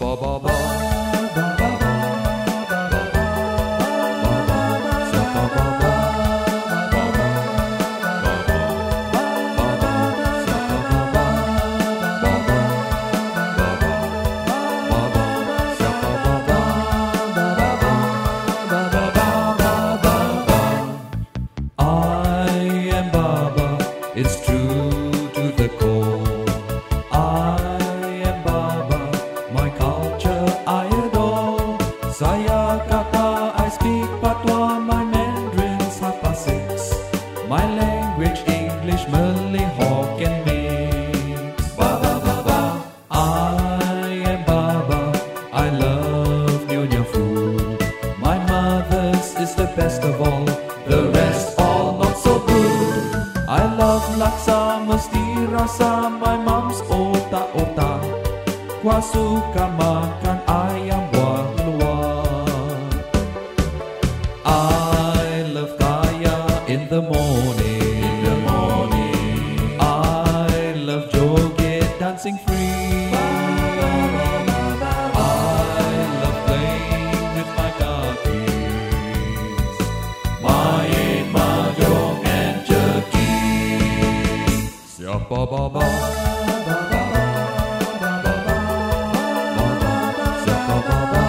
ba ba ba. It's true to the core. I am Baba, my culture I adore. Saya kata I speak patois, my Mandarin Sapa 6. My language English, Malay, Hokkien mix. Baba Baba, I am Baba, I love Nyonya food. My mother's is the best of all, the rest all not so good. I love laksa mesti rasa, my mom's otak-otak. Gua suka makan ayam buah luar. I love kaya in the morning. I love joget dancing free. I love playing with my kakis. Main mahjong and jerky. Siapa Baba? Siapa Baba?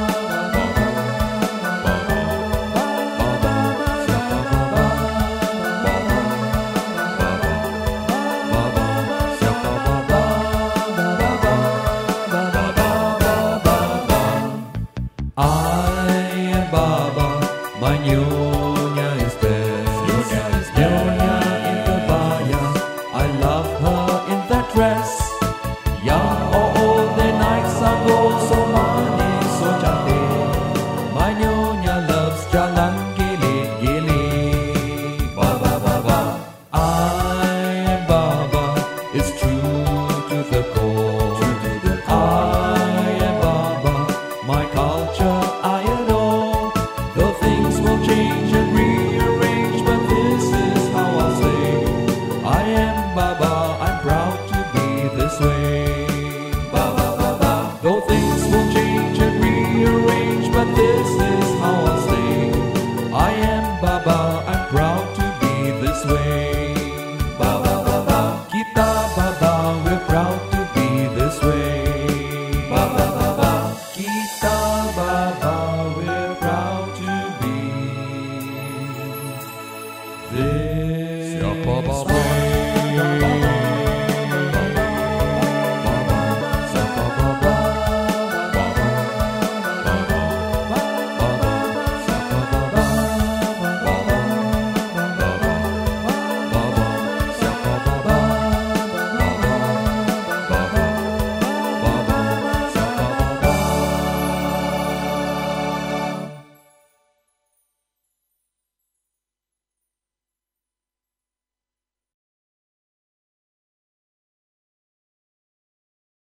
I am Baba, my Nyonya is best. Nyonya in kebaya, I love her in that dress. Young or old, their nights are gold, so manis, so cantik. My Nyonya loves jalan gilik-gilik. Baba Baba, I am Baba, it's true to the core. I am Baba, my culture I adore. Though things will change and rearrange, but this is how I'll say. I am Baba, I'm proud to be this way. Baba Baba, though things will change and rearrange, but this is how I'll say. I am Baba, I'm proud to be this way. Baba Baba, kita Baba, we're proud to be this way. Baba Baba, kita Baba, we're proud to be this. Siapa Baba?